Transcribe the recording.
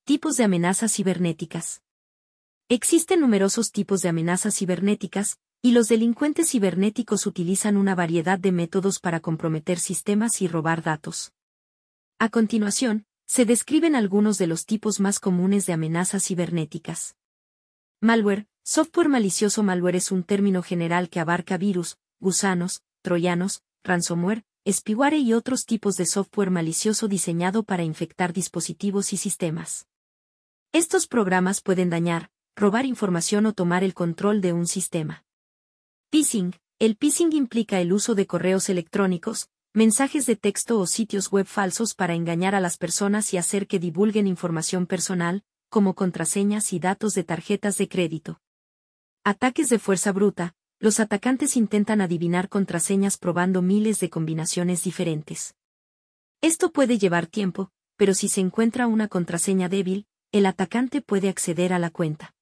Tipos de amenazas cibernéticas. Existen numerosos tipos de amenazas cibernéticas, y los delincuentes cibernéticos utilizan una variedad de métodos para comprometer sistemas y robar datos. A continuación, se describen algunos de los tipos más comunes de amenazas cibernéticas. Malware. Software malicioso. Malware es un término general que abarca virus, gusanos, troyanos, ransomware, spyware y otros tipos de software malicioso diseñado para infectar dispositivos y sistemas. Estos programas pueden dañar, robar información o tomar el control de un sistema. Phishing. El phishing implica el uso de correos electrónicos, mensajes de texto o sitios web falsos para engañar a las personas y hacer que divulguen información personal, como contraseñas y datos de tarjetas de crédito. Ataques de fuerza bruta. Los atacantes intentan adivinar contraseñas probando miles de combinaciones diferentes. Esto puede llevar tiempo, pero si se encuentra una contraseña débil, el atacante puede acceder a la cuenta.